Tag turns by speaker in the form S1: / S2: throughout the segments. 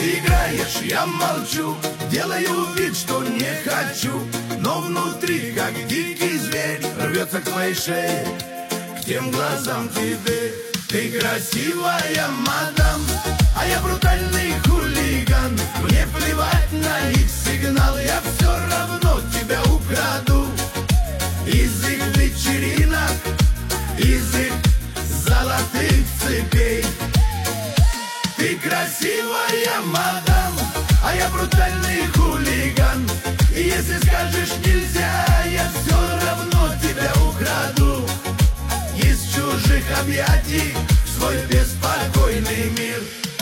S1: Ты играешь, я молчу, делаю вид, что не хочу, но внутри, как дикий зверь, рвется к твоей шее, к тем глазам тебе. Ты красивая мадам, а я брутальный хулиган. Мне плевать на их сигнал, я все равно тебя украду. Из их вечеринок, из их золотых цепей. Ты красивая мадам, а я брутальный хулиган. И если скажешь нельзя, я все равно тебя украду. Из чужих объятий в свой беспокойный мир.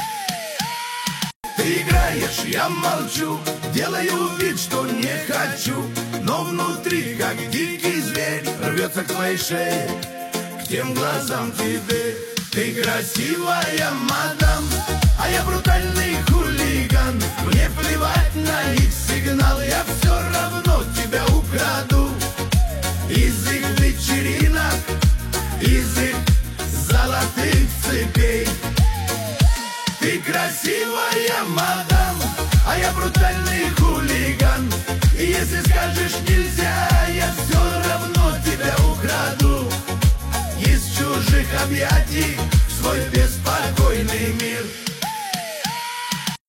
S1: Ты играешь, я молчу, делаю вид, что не хочу, но внутри, как дикий зверь, рвется к твоей шее, к тем глазам тебе. Ты красивая мадам, а я брутальный хулиган. Мне плевать на их сигнал, я все равно тебя украду. Из их вечеринок, из их золотых цепей. Ты красивая мадам, а я брутальный хулиган. И если скажешь нельзя, я все равно тебя украду. Из чужих объятий в свой беспокойный